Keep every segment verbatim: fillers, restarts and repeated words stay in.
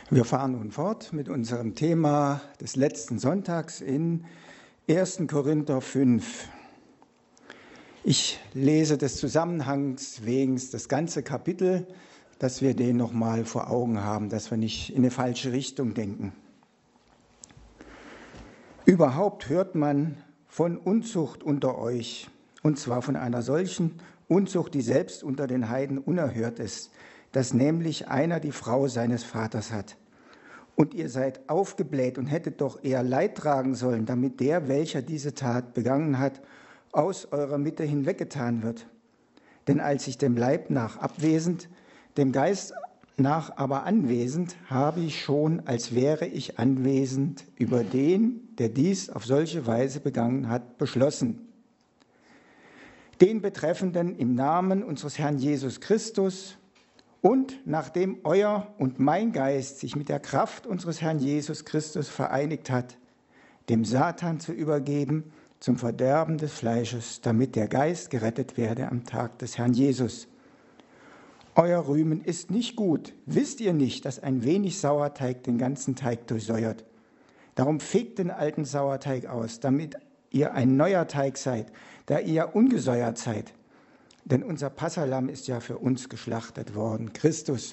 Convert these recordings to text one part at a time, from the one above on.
Wir fahren nun fort mit unserem Thema des letzten Sonntags in ersten Korinther fünf. Ich lese des Zusammenhangs wegen das ganze Kapitel, dass wir den nochmal vor Augen haben, dass wir nicht in eine falsche Richtung denken. Überhaupt hört man von Unzucht unter euch, und zwar von einer solchen Unzucht, die selbst unter den Heiden unerhört ist, dass nämlich einer die Frau seines Vaters hat. Und ihr seid aufgebläht und hättet doch eher Leid tragen sollen, damit der, welcher diese Tat begangen hat, aus eurer Mitte hinweggetan wird. Denn als ich dem Leib nach abwesend, dem Geist nach aber anwesend, habe ich schon, als wäre ich anwesend, über den, der dies auf solche Weise begangen hat, beschlossen. Den Betreffenden im Namen unseres Herrn Jesus Christus und nachdem euer und mein Geist sich mit der Kraft unseres Herrn Jesus Christus vereinigt hat, dem Satan zu übergeben zum Verderben des Fleisches, damit der Geist gerettet werde am Tag des Herrn Jesus. Euer Rühmen ist nicht gut. Wisst ihr nicht, dass ein wenig Sauerteig den ganzen Teig durchsäuert? Darum fegt den alten Sauerteig aus, damit ihr ein neuer Teig seid, da ihr ungesäuert seid. Denn unser Passalamm ist ja für uns geschlachtet worden, Christus.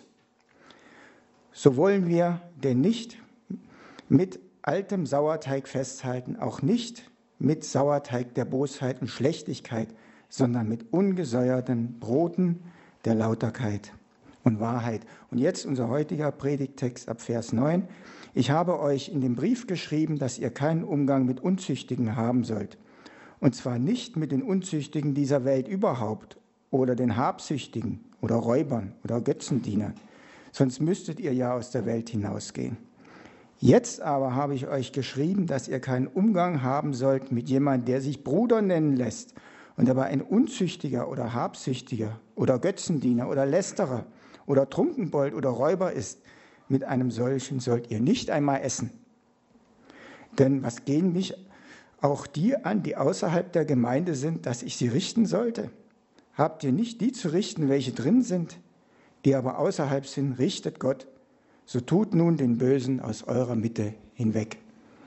So wollen wir denn nicht mit altem Sauerteig festhalten, auch nicht mit Sauerteig der Bosheit und Schlechtigkeit, sondern mit ungesäuerten Broten der Lauterkeit und Wahrheit. Und jetzt unser heutiger Predigttext ab Vers neun. Ich habe euch in dem Brief geschrieben, dass ihr keinen Umgang mit Unzüchtigen haben sollt. Und zwar nicht mit den Unzüchtigen dieser Welt überhaupt, oder den Habsüchtigen oder Räubern oder Götzendienern, sonst müsstet ihr ja aus der Welt hinausgehen. Jetzt aber habe ich euch geschrieben, dass ihr keinen Umgang haben sollt mit jemandem, der sich Bruder nennen lässt und aber ein Unzüchtiger oder Habsüchtiger oder Götzendiener oder Lästerer oder Trunkenbold oder Räuber ist. Mit einem solchen sollt ihr nicht einmal essen. Denn was gehen mich auch die an, die außerhalb der Gemeinde sind, dass ich sie richten sollte? Habt ihr nicht die zu richten, welche drin sind, die aber außerhalb sind, richtet Gott, so tut nun den Bösen aus eurer Mitte hinweg.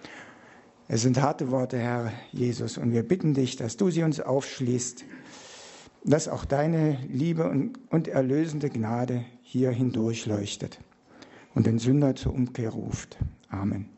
Es sind harte Worte, Herr Jesus, und wir bitten dich, dass du sie uns aufschließt, dass auch deine Liebe und, und erlösende Gnade hier hindurch leuchtet und den Sünder zur Umkehr ruft. Amen.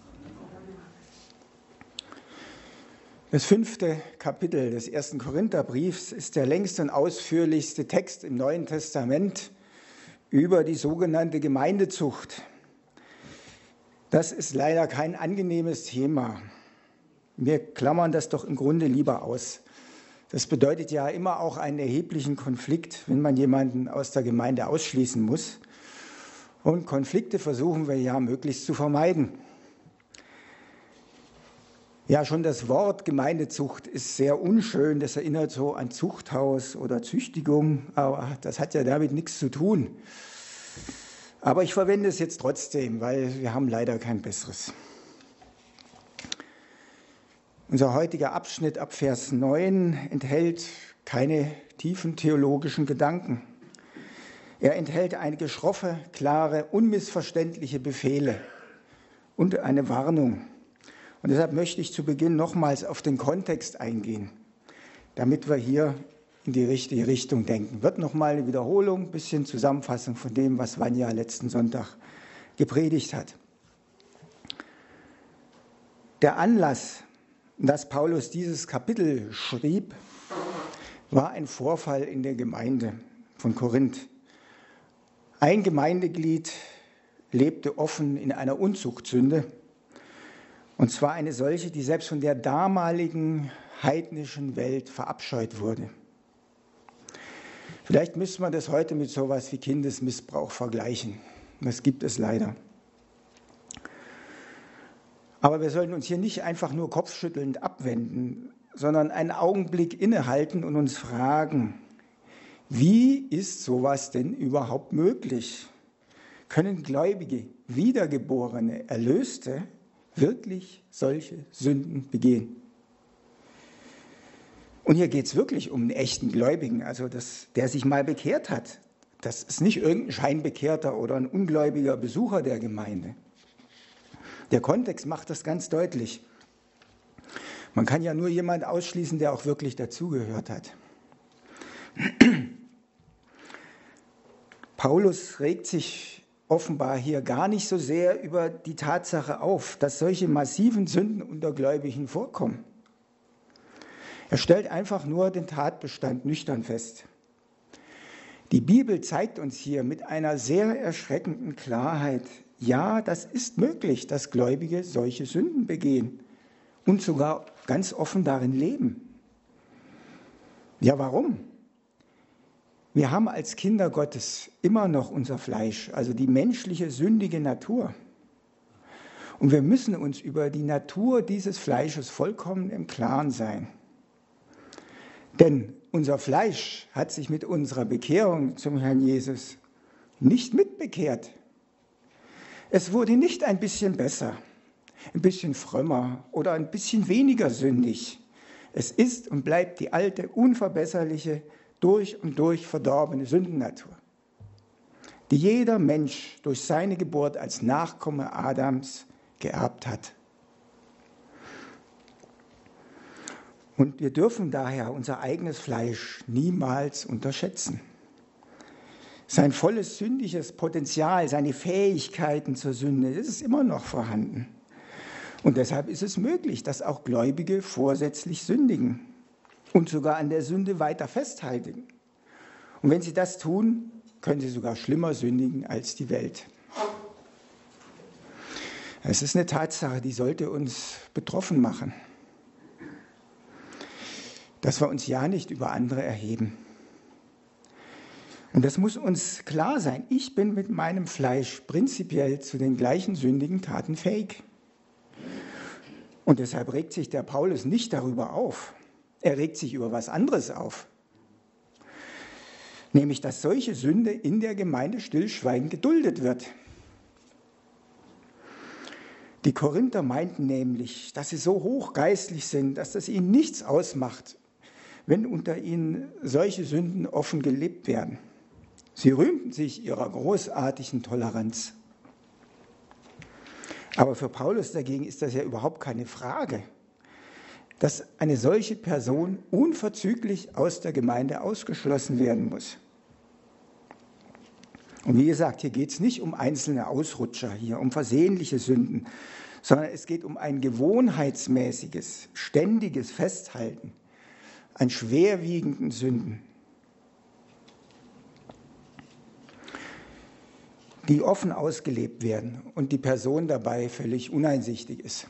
Das fünfte Kapitel des ersten Korintherbriefs ist der längste und ausführlichste Text im Neuen Testament über die sogenannte Gemeindezucht. Das ist leider kein angenehmes Thema. Wir klammern das doch im Grunde lieber aus. Das bedeutet ja immer auch einen erheblichen Konflikt, wenn man jemanden aus der Gemeinde ausschließen muss. Und Konflikte versuchen wir ja möglichst zu vermeiden. Ja, schon das Wort Gemeindezucht ist sehr unschön. Das erinnert so an Zuchthaus oder Züchtigung, aber das hat ja damit nichts zu tun. Aber ich verwende es jetzt trotzdem, weil wir haben leider kein besseres. Unser heutiger Abschnitt ab Vers neun enthält keine tiefen theologischen Gedanken. Er enthält einige schroffe, klare, unmissverständliche Befehle und eine Warnung. Und deshalb möchte ich zu Beginn nochmals auf den Kontext eingehen, damit wir hier in die richtige Richtung denken. Wird nochmal eine Wiederholung, ein bisschen Zusammenfassung von dem, was Vanja letzten Sonntag gepredigt hat. Der Anlass, dass Paulus dieses Kapitel schrieb, war ein Vorfall in der Gemeinde von Korinth. Ein Gemeindeglied lebte offen in einer Unzuchtsünde. Und zwar eine solche, die selbst von der damaligen heidnischen Welt verabscheut wurde. Vielleicht müsste man das heute mit sowas wie Kindesmissbrauch vergleichen. Das gibt es leider. Aber wir sollten uns hier nicht einfach nur kopfschüttelnd abwenden, sondern einen Augenblick innehalten und uns fragen, wie ist sowas denn überhaupt möglich? Können Gläubige, Wiedergeborene, Erlöste wirklich solche Sünden begehen? Und hier geht es wirklich um einen echten Gläubigen, also das, der sich mal bekehrt hat, Das ist nicht irgendein Scheinbekehrter oder ein ungläubiger Besucher der Gemeinde. Der Kontext macht das ganz deutlich. Man kann ja nur jemanden ausschließen, der auch wirklich dazugehört hat. Paulus regt sich offenbar hier gar nicht so sehr über die Tatsache auf, dass solche massiven Sünden unter Gläubigen vorkommen. Er stellt einfach nur den Tatbestand nüchtern fest. Die Bibel zeigt uns hier mit einer sehr erschreckenden Klarheit, ja, das ist möglich, dass Gläubige solche Sünden begehen und sogar ganz offen darin leben. Ja, warum? Wir haben als Kinder Gottes immer noch unser Fleisch, also die menschliche, sündige Natur. Und wir müssen uns über die Natur dieses Fleisches vollkommen im Klaren sein. Denn unser Fleisch hat sich mit unserer Bekehrung zum Herrn Jesus nicht mitbekehrt. Es wurde nicht ein bisschen besser, ein bisschen frömmer oder ein bisschen weniger sündig. Es ist und bleibt die alte, unverbesserliche, durch und durch verdorbene Sündennatur, die jeder Mensch durch seine Geburt als Nachkomme Adams geerbt hat. Und wir dürfen daher unser eigenes Fleisch niemals unterschätzen. Sein volles sündiges Potenzial, seine Fähigkeiten zur Sünde, das ist immer noch vorhanden. Und deshalb ist es möglich, dass auch Gläubige vorsätzlich sündigen und sogar an der Sünde weiter festhalten. Und wenn sie das tun, können sie sogar schlimmer sündigen als die Welt. Es ist eine Tatsache, die sollte uns betroffen machen, dass wir uns ja nicht über andere erheben. Und das muss uns klar sein. Ich bin mit meinem Fleisch prinzipiell zu den gleichen sündigen Taten fähig. Und deshalb regt sich der Paulus nicht darüber auf. Er regt sich über was anderes auf. Nämlich, dass solche Sünde in der Gemeinde stillschweigend geduldet wird. Die Korinther meinten nämlich, dass sie so hochgeistlich sind, dass das ihnen nichts ausmacht, wenn unter ihnen solche Sünden offen gelebt werden. Sie rühmten sich ihrer großartigen Toleranz. Aber für Paulus dagegen ist das ja überhaupt keine Frage, dass eine solche Person unverzüglich aus der Gemeinde ausgeschlossen werden muss. Und wie gesagt, hier geht es nicht um einzelne Ausrutscher, hier um versehentliche Sünden, sondern es geht um ein gewohnheitsmäßiges, ständiges Festhalten an schwerwiegenden Sünden, die offen ausgelebt werden und die Person dabei völlig uneinsichtig ist.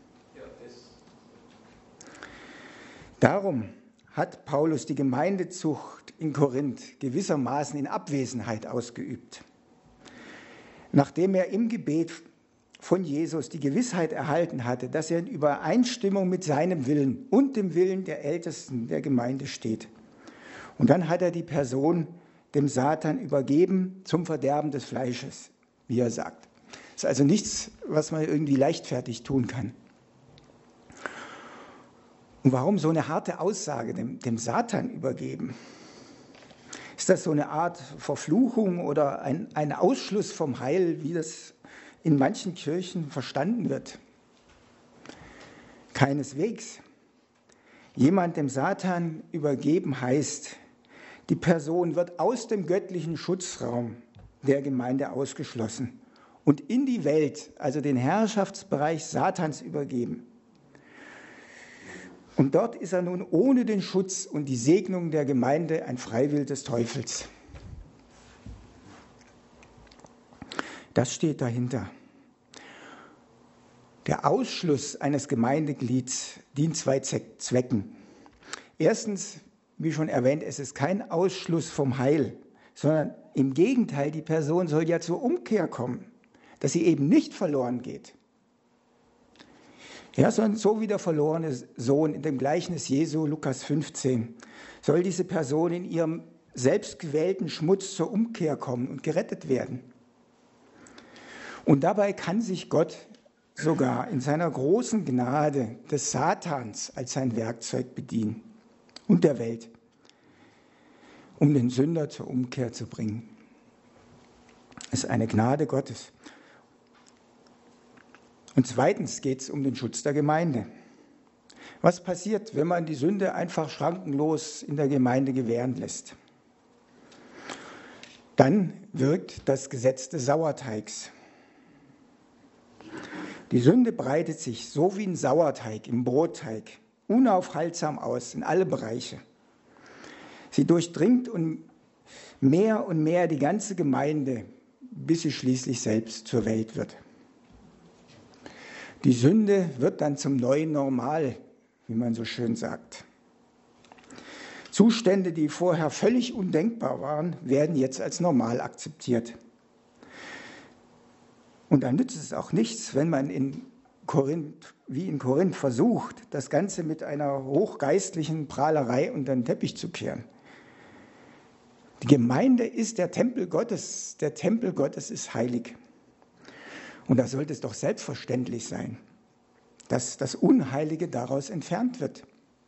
Darum hat Paulus die Gemeindezucht in Korinth gewissermaßen in Abwesenheit ausgeübt. Nachdem er im Gebet von Jesus die Gewissheit erhalten hatte, dass er in Übereinstimmung mit seinem Willen und dem Willen der Ältesten der Gemeinde steht. Und dann hat er die Person dem Satan übergeben zum Verderben des Fleisches, wie er sagt. Das ist also nichts, was man irgendwie leichtfertig tun kann. Und warum so eine harte Aussage dem, dem Satan übergeben? Ist das so eine Art Verfluchung oder ein, ein Ausschluss vom Heil, wie das in manchen Kirchen verstanden wird? Keineswegs. Jemand dem Satan übergeben heißt, die Person wird aus dem göttlichen Schutzraum der Gemeinde ausgeschlossen und in die Welt, also den Herrschaftsbereich Satans, übergeben. Und dort ist er nun ohne den Schutz und die Segnung der Gemeinde ein Freiwill des Teufels. Das steht dahinter. Der Ausschluss eines Gemeindeglieds dient zwei Zwecken. Erstens, wie schon erwähnt, es ist kein Ausschluss vom Heil, sondern im Gegenteil, die Person soll ja zur Umkehr kommen, dass sie eben nicht verloren geht. Ja, sondern so wie der verlorene Sohn in dem Gleichnis Jesu, Lukas fünfzehn, soll diese Person in ihrem selbstgewählten Schmutz zur Umkehr kommen und gerettet werden. Und dabei kann sich Gott sogar in seiner großen Gnade des Satans als sein Werkzeug bedienen und der Welt, um den Sünder zur Umkehr zu bringen. Es ist eine Gnade Gottes. Und zweitens geht es um den Schutz der Gemeinde. Was passiert, wenn man die Sünde einfach schrankenlos in der Gemeinde gewähren lässt? Dann wirkt das Gesetz des Sauerteigs. Die Sünde breitet sich so wie ein Sauerteig im Brotteig unaufhaltsam aus in alle Bereiche. Sie durchdringt und mehr und mehr die ganze Gemeinde, bis sie schließlich selbst zur Welt wird. Die Sünde wird dann zum neuen Normal, wie man so schön sagt. Zustände, die vorher völlig undenkbar waren, werden jetzt als normal akzeptiert. Und dann nützt es auch nichts, wenn man in Korinth, wie in Korinth versucht, das Ganze mit einer hochgeistlichen Prahlerei unter den Teppich zu kehren. Die Gemeinde ist der Tempel Gottes. Der Tempel Gottes ist heilig. Und da sollte es doch selbstverständlich sein, dass das Unheilige daraus entfernt wird.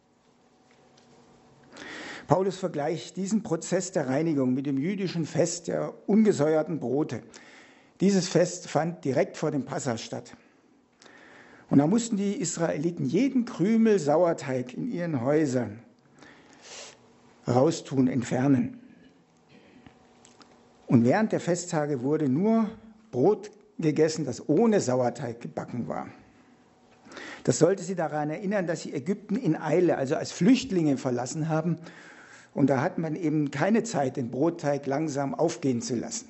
Paulus vergleicht diesen Prozess der Reinigung mit dem jüdischen Fest der ungesäuerten Brote. Dieses Fest fand direkt vor dem Passa statt. Und da mussten die Israeliten jeden Krümel Sauerteig in ihren Häusern raustun, entfernen. Und während der Festtage wurde nur Brot gegessen, das ohne Sauerteig gebacken war. Das sollte sie daran erinnern, dass sie Ägypten in Eile, also als Flüchtlinge verlassen haben. Und da hat man eben keine Zeit, den Brotteig langsam aufgehen zu lassen.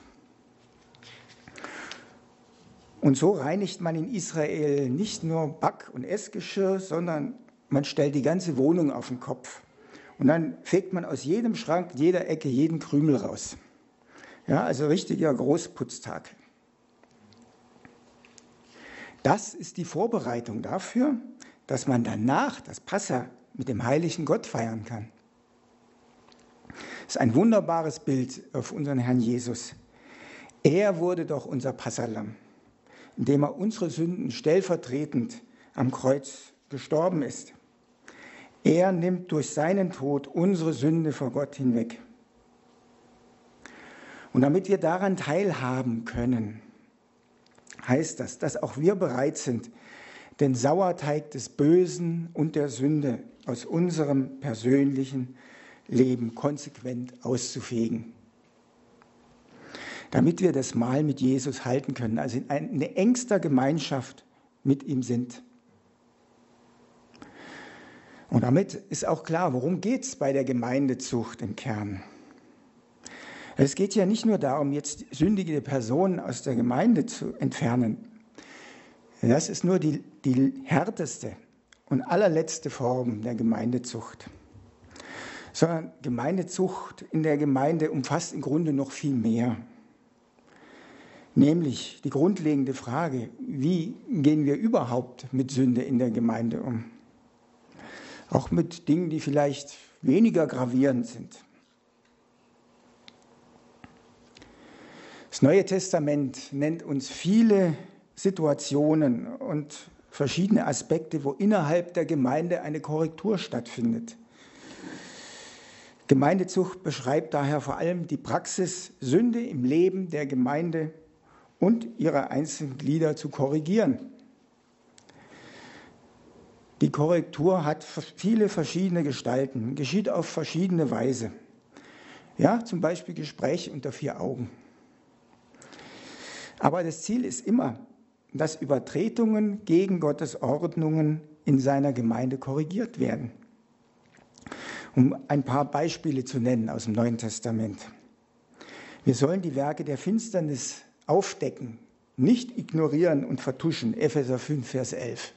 Und so reinigt man in Israel nicht nur Back- und Essgeschirr, sondern man stellt die ganze Wohnung auf den Kopf. Und dann fegt man aus jedem Schrank, jeder Ecke, jeden Krümel raus. Ja, also richtiger Großputztag. Das ist die Vorbereitung dafür, dass man danach das Passa mit dem heiligen Gott feiern kann. Das ist ein wunderbares Bild auf unseren Herrn Jesus. Er wurde doch unser Passahlamm, indem er unsere Sünden stellvertretend am Kreuz gestorben ist. Er nimmt durch seinen Tod unsere Sünde vor Gott hinweg. Und damit wir daran teilhaben können, heißt das, dass auch wir bereit sind, den Sauerteig des Bösen und der Sünde aus unserem persönlichen Leben konsequent auszufegen. Damit wir das Mahl mit Jesus halten können, also in eine engster Gemeinschaft mit ihm sind. Und damit ist auch klar, worum geht es bei der Gemeindezucht im Kern. Es geht ja nicht nur darum, jetzt sündige Personen aus der Gemeinde zu entfernen. Das ist nur die, die härteste und allerletzte Form der Gemeindezucht. Sondern Gemeindezucht in der Gemeinde umfasst im Grunde noch viel mehr. Nämlich die grundlegende Frage, wie gehen wir überhaupt mit Sünde in der Gemeinde um? Auch mit Dingen, die vielleicht weniger gravierend sind. Das Neue Testament nennt uns viele Situationen und verschiedene Aspekte, wo innerhalb der Gemeinde eine Korrektur stattfindet. Gemeindezucht beschreibt daher vor allem die Praxis, Sünde im Leben der Gemeinde und ihrer einzelnen Glieder zu korrigieren. Die Korrektur hat viele verschiedene Gestalten, geschieht auf verschiedene Weise. Ja, zum Beispiel Gespräch unter vier Augen. Aber das Ziel ist immer, dass Übertretungen gegen Gottes Ordnungen in seiner Gemeinde korrigiert werden. Um ein paar Beispiele zu nennen aus dem Neuen Testament. Wir sollen die Werke der Finsternis aufdecken, nicht ignorieren und vertuschen. Epheser fünf, Vers elf.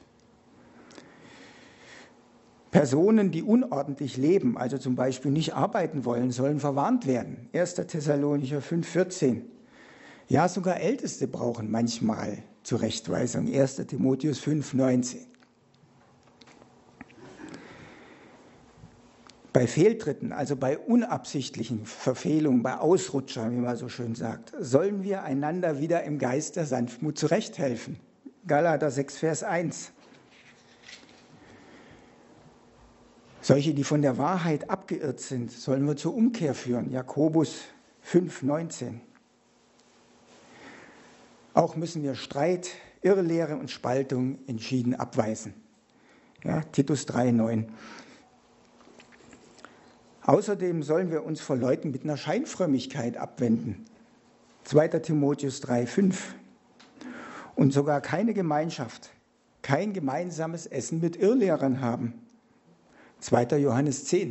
Personen, die unordentlich leben, also zum Beispiel nicht arbeiten wollen, sollen verwarnt werden. erster Thessalonicher fünf, vierzehn. Ja, sogar Älteste brauchen manchmal Zurechtweisung. erster Timotheus fünf, neunzehn. Bei Fehltritten, also bei unabsichtlichen Verfehlungen, bei Ausrutschern, wie man so schön sagt, sollen wir einander wieder im Geist der Sanftmut zurechthelfen. Galater sechs, Vers eins. Solche, die von der Wahrheit abgeirrt sind, sollen wir zur Umkehr führen. Jakobus fünf, neunzehn. Auch müssen wir Streit, Irrlehre und Spaltung entschieden abweisen. Ja, Titus drei neun. Außerdem sollen wir uns vor Leuten mit einer Scheinfrömmigkeit abwenden. zweiter Timotheus drei fünf. Und sogar keine Gemeinschaft, kein gemeinsames Essen mit Irrlehrern haben. zweiter Johannes zehn.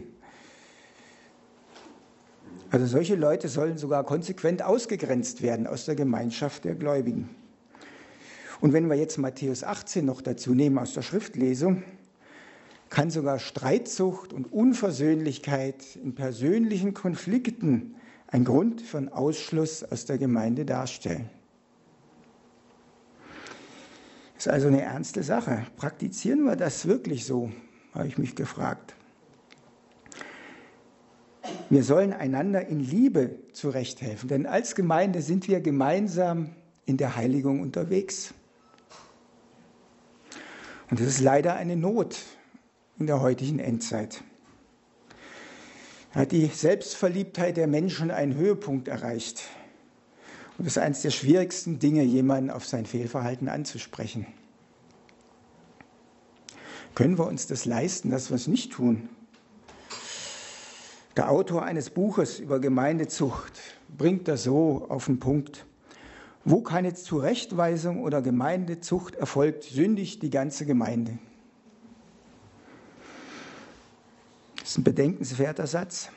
Also solche Leute sollen sogar konsequent ausgegrenzt werden aus der Gemeinschaft der Gläubigen. Und wenn wir jetzt Matthäus achtzehn noch dazu nehmen aus der Schriftlesung, kann sogar Streitsucht und Unversöhnlichkeit in persönlichen Konflikten ein Grund für einen Ausschluss aus der Gemeinde darstellen. Das ist also eine ernste Sache. Praktizieren wir das wirklich so, habe ich mich gefragt. Wir sollen einander in Liebe zurechthelfen, denn als Gemeinde sind wir gemeinsam in der Heiligung unterwegs. Und das ist leider eine Not in der heutigen Endzeit. Da hat die Selbstverliebtheit der Menschen einen Höhepunkt erreicht. Und das ist eines der schwierigsten Dinge, jemanden auf sein Fehlverhalten anzusprechen. Können wir uns das leisten, dass wir es nicht tun? Der Autor eines Buches über Gemeindezucht bringt das so auf den Punkt. Wo keine Zurechtweisung oder Gemeindezucht erfolgt, sündigt die ganze Gemeinde. Das ist ein bedenkenswerter Satz.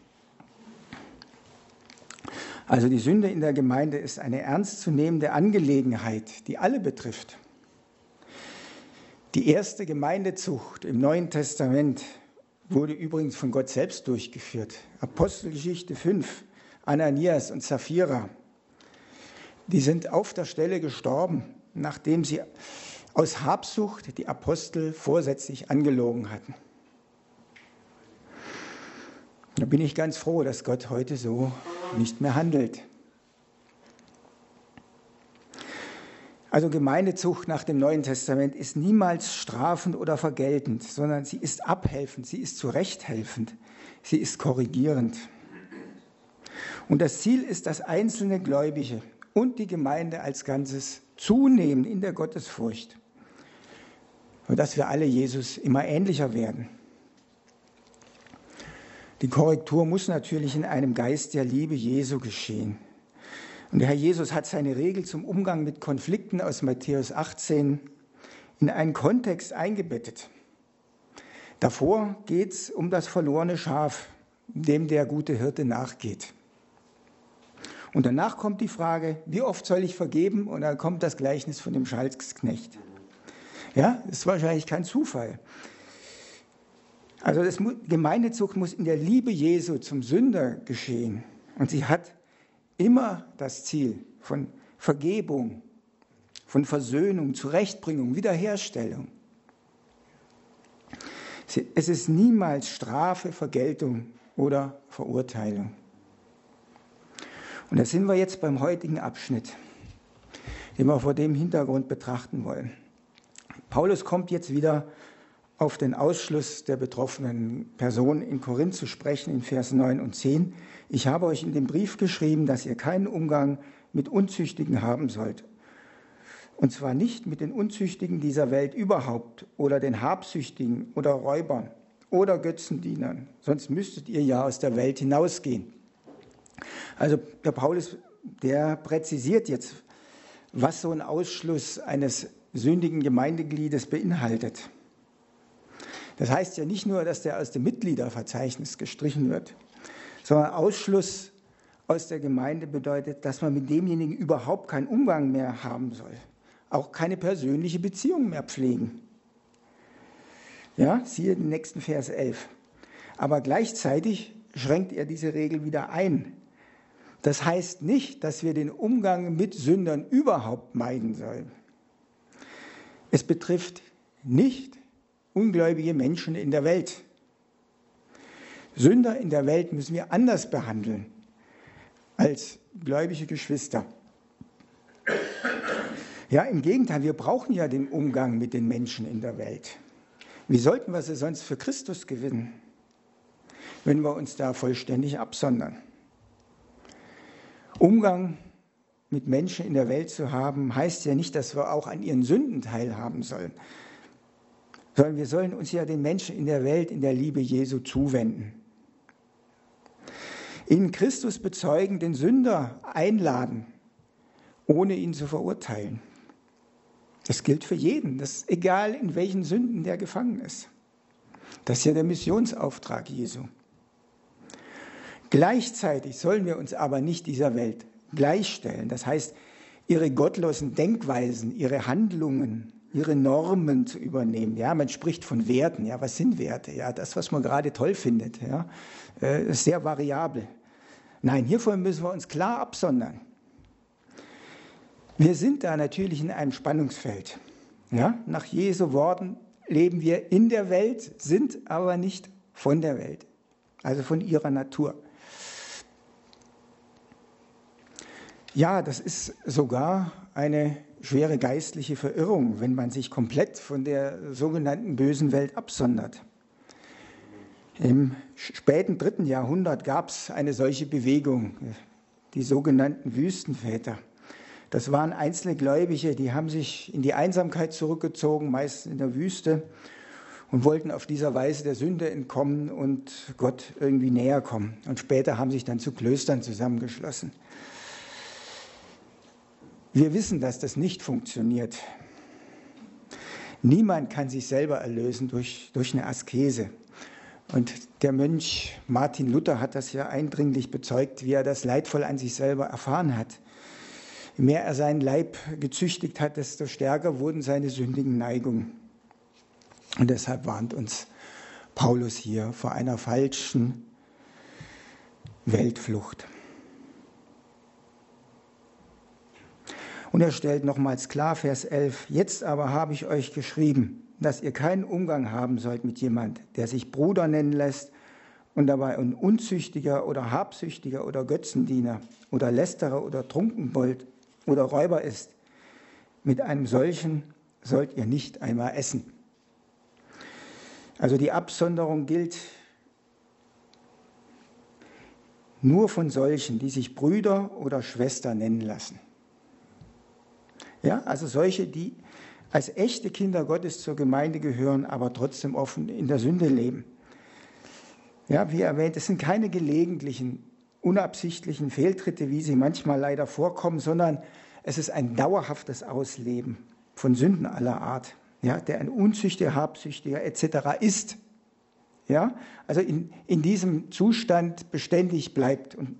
Also die Sünde in der Gemeinde ist eine ernstzunehmende Angelegenheit, die alle betrifft. Die erste Gemeindezucht im Neuen Testament wurde übrigens von Gott selbst durchgeführt. Apostelgeschichte fünf, Ananias und Sapphira. Die sind auf der Stelle gestorben, nachdem sie aus Habsucht die Apostel vorsätzlich angelogen hatten. Da bin ich ganz froh, dass Gott heute so nicht mehr handelt. Also Gemeindezucht nach dem Neuen Testament ist niemals strafend oder vergeltend, sondern sie ist abhelfend, sie ist zurechthelfend, sie ist korrigierend. Und das Ziel ist, dass einzelne Gläubige und die Gemeinde als Ganzes zunehmen in der Gottesfurcht, sodass wir alle Jesus immer ähnlicher werden. Die Korrektur muss natürlich in einem Geist der Liebe Jesu geschehen. Und der Herr Jesus hat seine Regel zum Umgang mit Konflikten aus Matthäus achtzehn in einen Kontext eingebettet. Davor geht es um das verlorene Schaf, dem der gute Hirte nachgeht. Und danach kommt die Frage, wie oft soll ich vergeben? Und dann kommt das Gleichnis von dem Schalksknecht. Ja, das ist wahrscheinlich kein Zufall. Also das Gemeindezucht muss in der Liebe Jesu zum Sünder geschehen. Und sie hat immer das Ziel von Vergebung, von Versöhnung, Zurechtbringung, Wiederherstellung. Es ist niemals Strafe, Vergeltung oder Verurteilung. Und da sind wir jetzt beim heutigen Abschnitt, den wir vor dem Hintergrund betrachten wollen. Paulus kommt jetzt wieder auf den Ausschluss der betroffenen Person in Korinth zu sprechen, in Vers neun und zehn. Ich habe euch in dem Brief geschrieben, dass ihr keinen Umgang mit Unzüchtigen haben sollt. Und zwar nicht mit den Unzüchtigen dieser Welt überhaupt oder den Habsüchtigen oder Räubern oder Götzendienern. Sonst müsstet ihr ja aus der Welt hinausgehen. Also der Paulus, der präzisiert jetzt, was so ein Ausschluss eines sündigen Gemeindegliedes beinhaltet. Das heißt ja nicht nur, dass der aus dem Mitgliederverzeichnis gestrichen wird, sondern Ausschluss aus der Gemeinde bedeutet, dass man mit demjenigen überhaupt keinen Umgang mehr haben soll, auch keine persönliche Beziehung mehr pflegen. Ja, siehe den nächsten Vers elf. Aber gleichzeitig schränkt er diese Regel wieder ein. Das heißt nicht, dass wir den Umgang mit Sündern überhaupt meiden sollen. Es betrifft nicht ungläubige Menschen in der Welt. Sünder in der Welt müssen wir anders behandeln als gläubige Geschwister. Ja, im Gegenteil, wir brauchen ja den Umgang mit den Menschen in der Welt. Wie sollten wir sie sonst für Christus gewinnen, wenn wir uns da vollständig absondern? Umgang mit Menschen in der Welt zu haben, heißt ja nicht, dass wir auch an ihren Sünden teilhaben sollen, sondern wir sollen uns ja den Menschen in der Welt in der Liebe Jesu zuwenden. In Christus bezeugen, den Sünder einladen, ohne ihn zu verurteilen. Das gilt für jeden, das ist egal, in welchen Sünden der gefangen ist. Das ist ja der Missionsauftrag Jesu. Gleichzeitig sollen wir uns aber nicht dieser Welt gleichstellen. Das heißt, ihre gottlosen Denkweisen, ihre Handlungen, ihre Normen zu übernehmen. Ja, man spricht von Werten. Ja, was sind Werte? Ja, das, was man gerade toll findet, ja, ist sehr variabel. Nein, hiervon müssen wir uns klar absondern. Wir sind da natürlich in einem Spannungsfeld. Ja, nach Jesu Worten leben wir in der Welt, sind aber nicht von der Welt, also von ihrer Natur. Ja, das ist sogar eine schwere geistliche Verirrung, wenn man sich komplett von der sogenannten bösen Welt absondert. Im späten dritten Jahrhundert gab es eine solche Bewegung, die sogenannten Wüstenväter. Das waren einzelne Gläubige, die haben sich in die Einsamkeit zurückgezogen, meist in der Wüste, und wollten auf dieser Weise der Sünde entkommen und Gott irgendwie näher kommen. Und später haben sich dann zu Klöstern zusammengeschlossen. Wir wissen, dass das nicht funktioniert. Niemand kann sich selber erlösen durch, durch eine Askese. Und der Mönch Martin Luther hat das ja eindringlich bezeugt, wie er das leidvoll an sich selber erfahren hat. Je mehr er seinen Leib gezüchtigt hat, desto stärker wurden seine sündigen Neigungen. Und deshalb warnt uns Paulus hier vor einer falschen Weltflucht. Und er stellt nochmals klar, Vers elf, jetzt aber habe ich euch geschrieben, dass ihr keinen Umgang haben sollt mit jemand, der sich Bruder nennen lässt und dabei ein Unzüchtiger oder Habsüchtiger oder Götzendiener oder Lästerer oder Trunkenbold oder Räuber ist. Mit einem solchen sollt ihr nicht einmal essen. Also die Absonderung gilt nur von solchen, die sich Brüder oder Schwester nennen lassen. Ja, also solche, die als echte Kinder Gottes zur Gemeinde gehören, aber trotzdem offen in der Sünde leben. Ja, wie erwähnt, es sind keine gelegentlichen, unabsichtlichen Fehltritte, wie sie manchmal leider vorkommen, sondern es ist ein dauerhaftes Ausleben von Sünden aller Art, ja, der ein Unzüchtiger, Habsüchtiger et cetera ist. Ja, also in, in diesem Zustand beständig bleibt. Und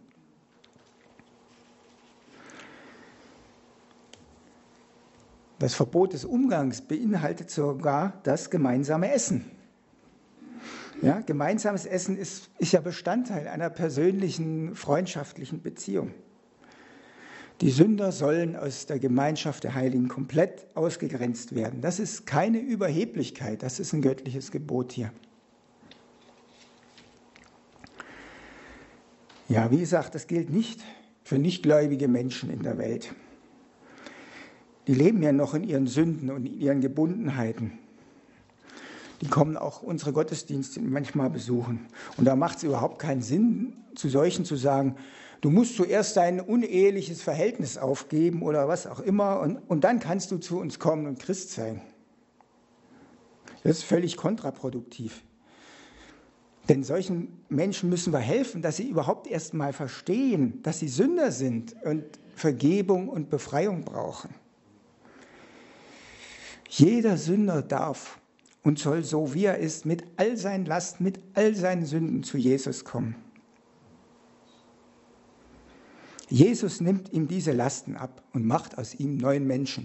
das Verbot des Umgangs beinhaltet sogar das gemeinsame Essen. Ja, gemeinsames Essen ist, ist ja Bestandteil einer persönlichen, freundschaftlichen Beziehung. Die Sünder sollen aus der Gemeinschaft der Heiligen komplett ausgegrenzt werden. Das ist keine Überheblichkeit, das ist ein göttliches Gebot hier. Ja, wie gesagt, das gilt nicht für nichtgläubige Menschen in der Welt. Die leben ja noch in ihren Sünden und in ihren Gebundenheiten. Die kommen auch unsere Gottesdienste manchmal besuchen. Und da macht es überhaupt keinen Sinn, zu solchen zu sagen, du musst zuerst dein uneheliches Verhältnis aufgeben oder was auch immer und, und dann kannst du zu uns kommen und Christ sein. Das ist völlig kontraproduktiv. Denn solchen Menschen müssen wir helfen, dass sie überhaupt erst mal verstehen, dass sie Sünder sind und Vergebung und Befreiung brauchen. Jeder Sünder darf und soll so, wie er ist, mit all seinen Lasten, mit all seinen Sünden zu Jesus kommen. Jesus nimmt ihm diese Lasten ab und macht aus ihm neuen Menschen.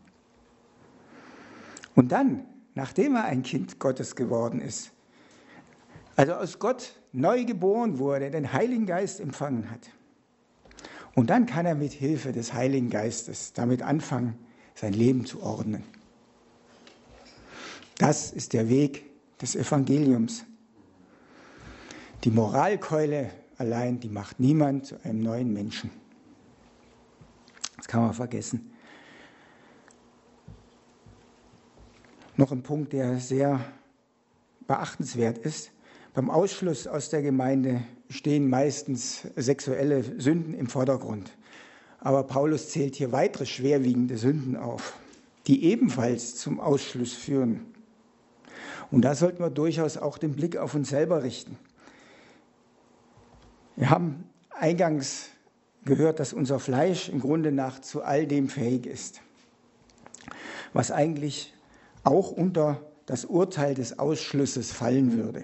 Und dann, nachdem er ein Kind Gottes geworden ist, also aus Gott neu geboren wurde, den Heiligen Geist empfangen hat, und dann kann er mit Hilfe des Heiligen Geistes damit anfangen, sein Leben zu ordnen. Das ist der Weg des Evangeliums. Die Moralkeule allein, die macht niemand zu einem neuen Menschen. Das kann man vergessen. Noch ein Punkt, der sehr beachtenswert ist. Beim Ausschluss aus der Gemeinde stehen meistens sexuelle Sünden im Vordergrund. Aber Paulus zählt hier weitere schwerwiegende Sünden auf, die ebenfalls zum Ausschluss führen. Und da sollten wir durchaus auch den Blick auf uns selber richten. Wir haben eingangs gehört, dass unser Fleisch im Grunde nach zu all dem fähig ist, was eigentlich auch unter das Urteil des Ausschlusses fallen würde.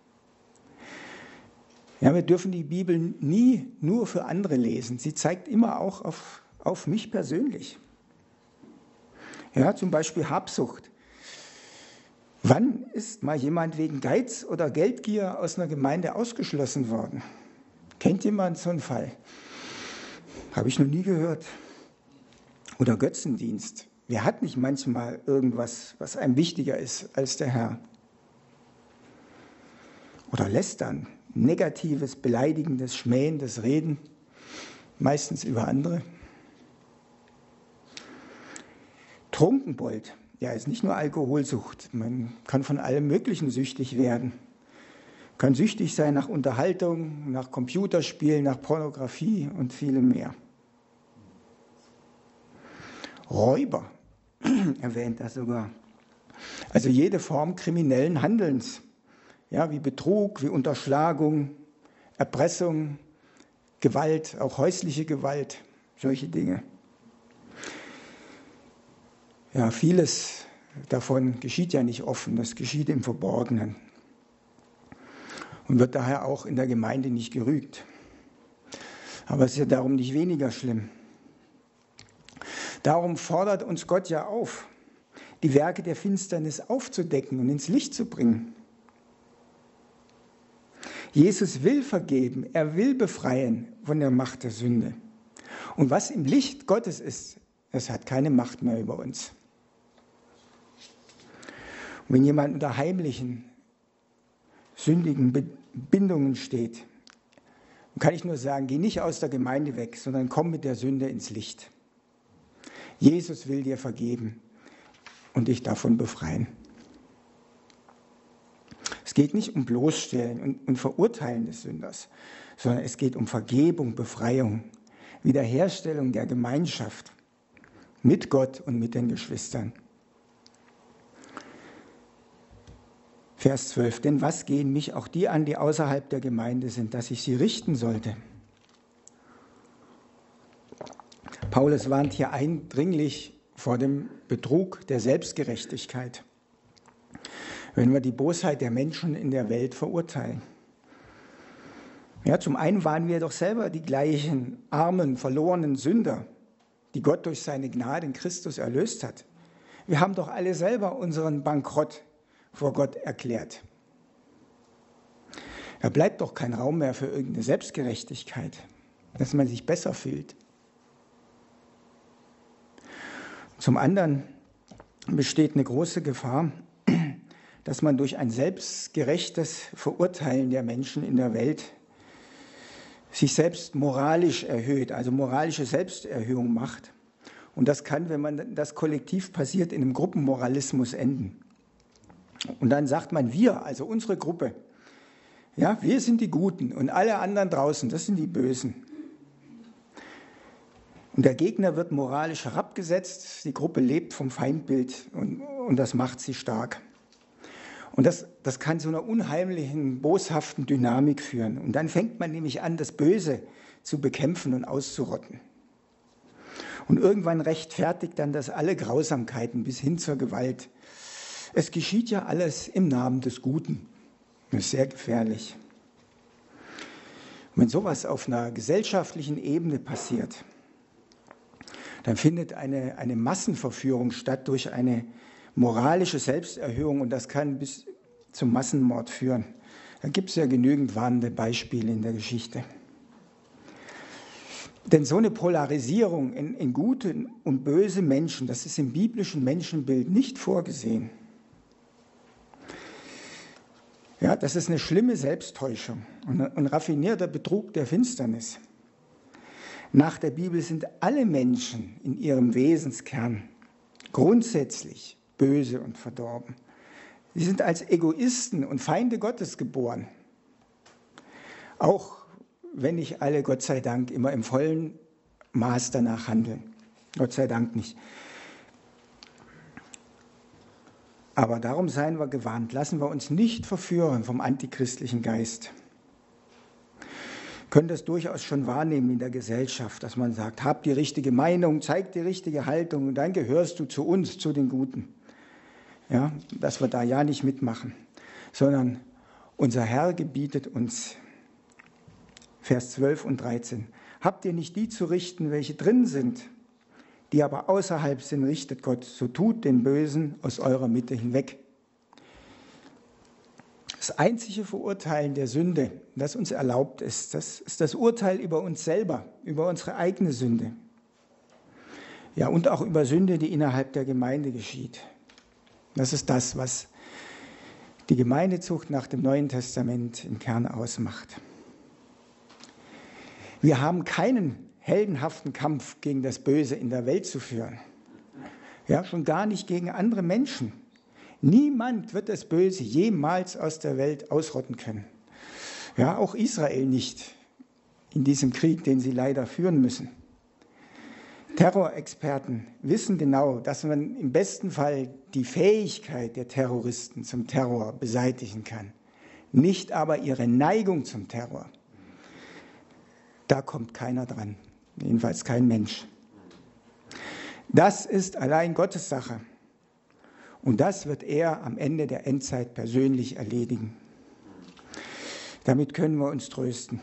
Ja, wir dürfen die Bibel nie nur für andere lesen. Sie zeigt immer auch auf, auf mich persönlich. Ja, zum Beispiel Habsucht. Wann ist mal jemand wegen Geiz oder Geldgier aus einer Gemeinde ausgeschlossen worden? Kennt jemand so einen Fall? Habe ich noch nie gehört. Oder Götzendienst. Wer hat nicht manchmal irgendwas, was einem wichtiger ist als der Herr? Oder Lästern, negatives, beleidigendes, schmähendes Reden, meistens über andere. Trunkenbold, ja, ist nicht nur Alkoholsucht. Man kann von allem Möglichen süchtig werden. Kann süchtig sein nach Unterhaltung, nach Computerspielen, nach Pornografie und vielem mehr. Räuber, erwähnt er sogar. Also jede Form kriminellen Handelns, ja, wie Betrug, wie Unterschlagung, Erpressung, Gewalt, auch häusliche Gewalt, solche Dinge. Ja, vieles davon geschieht ja nicht offen, das geschieht im Verborgenen und wird daher auch in der Gemeinde nicht gerügt. Aber es ist ja darum nicht weniger schlimm. Darum fordert uns Gott ja auf, die Werke der Finsternis aufzudecken und ins Licht zu bringen. Jesus will vergeben, er will befreien von der Macht der Sünde. Und was im Licht Gottes ist, das hat keine Macht mehr über uns. Und wenn jemand unter heimlichen, sündigen Bindungen steht, kann ich nur sagen, geh nicht aus der Gemeinde weg, sondern komm mit der Sünde ins Licht. Jesus will dir vergeben und dich davon befreien. Es geht nicht um Bloßstellen und, und Verurteilen des Sünders, sondern es geht um Vergebung, Befreiung, Wiederherstellung der Gemeinschaft mit Gott und mit den Geschwistern. Vers zwölf, denn was gehen mich auch die an, die außerhalb der Gemeinde sind, dass ich sie richten sollte? Paulus warnt hier eindringlich vor dem Betrug der Selbstgerechtigkeit, wenn wir die Bosheit der Menschen in der Welt verurteilen. Ja, zum einen waren wir doch selber die gleichen armen, verlorenen Sünder, die Gott durch seine Gnade in Christus erlöst hat. Wir haben doch alle selber unseren Bankrott vor Gott erklärt. Da bleibt doch kein Raum mehr für irgendeine Selbstgerechtigkeit, dass man sich besser fühlt. Zum anderen besteht eine große Gefahr, dass man durch ein selbstgerechtes Verurteilen der Menschen in der Welt sich selbst moralisch erhöht, also moralische Selbsterhöhung macht. Und das kann, wenn man das kollektiv passiert, in einem Gruppenmoralismus enden. Und dann sagt man, wir, also unsere Gruppe, ja, wir sind die Guten und alle anderen draußen, das sind die Bösen. Und der Gegner wird moralisch herabgesetzt, die Gruppe lebt vom Feindbild und, und das macht sie stark. Und das, das kann zu einer unheimlichen, boshaften Dynamik führen. Und dann fängt man nämlich an, das Böse zu bekämpfen und auszurotten. Und irgendwann rechtfertigt dann das alle Grausamkeiten bis hin zur Gewalt. Es geschieht ja alles im Namen des Guten. Das ist sehr gefährlich. Und wenn sowas auf einer gesellschaftlichen Ebene passiert, dann findet eine, eine Massenverführung statt durch eine moralische Selbsterhöhung und das kann bis zum Massenmord führen. Da gibt es ja genügend warnende Beispiele in der Geschichte. Denn so eine Polarisierung in, in gute und böse Menschen, das ist im biblischen Menschenbild nicht vorgesehen. Ja, das ist eine schlimme Selbsttäuschung und ein raffinierter Betrug der Finsternis. Nach der Bibel sind alle Menschen in ihrem Wesenskern grundsätzlich böse und verdorben. Sie sind als Egoisten und Feinde Gottes geboren. Auch wenn nicht alle, Gott sei Dank, immer im vollen Maß danach handeln. Gott sei Dank nicht. Aber darum seien wir gewarnt. Lassen wir uns nicht verführen vom antichristlichen Geist. Wir können das durchaus schon wahrnehmen in der Gesellschaft, dass man sagt, hab die richtige Meinung, zeig die richtige Haltung und dann gehörst du zu uns, zu den Guten. Ja, dass wir da ja nicht mitmachen, sondern unser Herr gebietet uns, Vers zwölf und dreizehn, habt ihr nicht die zu richten, welche drin sind, die aber außerhalb sind, richtet Gott, so tut den Bösen aus eurer Mitte hinweg. Das einzige Verurteilen der Sünde, das uns erlaubt ist, das ist das Urteil über uns selber, über unsere eigene Sünde. Ja, und auch über Sünde, die innerhalb der Gemeinde geschieht. Das ist das, was die Gemeindezucht nach dem Neuen Testament im Kern ausmacht. Wir haben keinen heldenhaften Kampf gegen das Böse in der Welt zu führen. Ja, schon gar nicht gegen andere Menschen. Niemand wird das Böse jemals aus der Welt ausrotten können. Ja, auch Israel nicht in diesem Krieg, den sie leider führen müssen. Terrorexperten wissen genau, dass man im besten Fall die Fähigkeit der Terroristen zum Terror beseitigen kann, nicht aber ihre Neigung zum Terror. Da kommt keiner dran, jedenfalls kein Mensch. Das ist allein Gottes Sache. Und das wird er am Ende der Endzeit persönlich erledigen. Damit können wir uns trösten.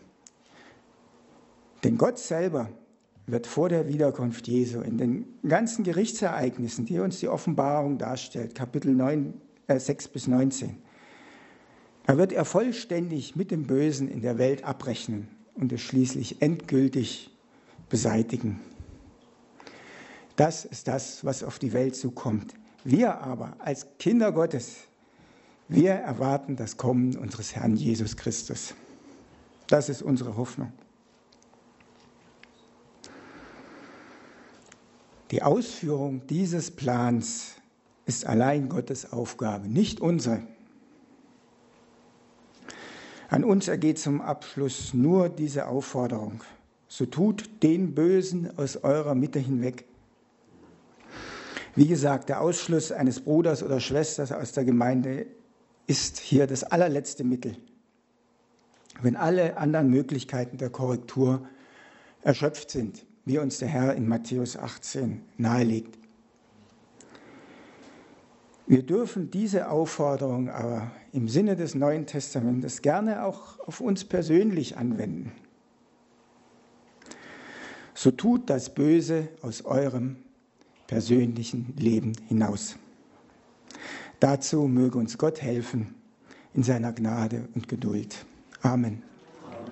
Denn Gott selber wird vor der Wiederkunft Jesu in den ganzen Gerichtsereignissen, die uns die Offenbarung darstellt, Kapitel neun, äh, sechs bis neunzehn, da wird er vollständig mit dem Bösen in der Welt abrechnen und es schließlich endgültig beseitigen. Das ist das, was auf die Welt zukommt. Wir aber als Kinder Gottes, wir erwarten das Kommen unseres Herrn Jesus Christus. Das ist unsere Hoffnung. Die Ausführung dieses Plans ist allein Gottes Aufgabe, nicht unsere. An uns ergeht zum Abschluss nur diese Aufforderung: So tut den Bösen aus eurer Mitte hinweg. Wie gesagt, der Ausschluss eines Bruders oder Schwesters aus der Gemeinde ist hier das allerletzte Mittel, wenn alle anderen Möglichkeiten der Korrektur erschöpft sind, wie uns der Herr in Matthäus achtzehn nahelegt. Wir dürfen diese Aufforderung aber im Sinne des Neuen Testamentes gerne auch auf uns persönlich anwenden. So tut das Böse aus eurem persönlichen Leben hinaus. Dazu möge uns Gott helfen in seiner Gnade und Geduld. Amen.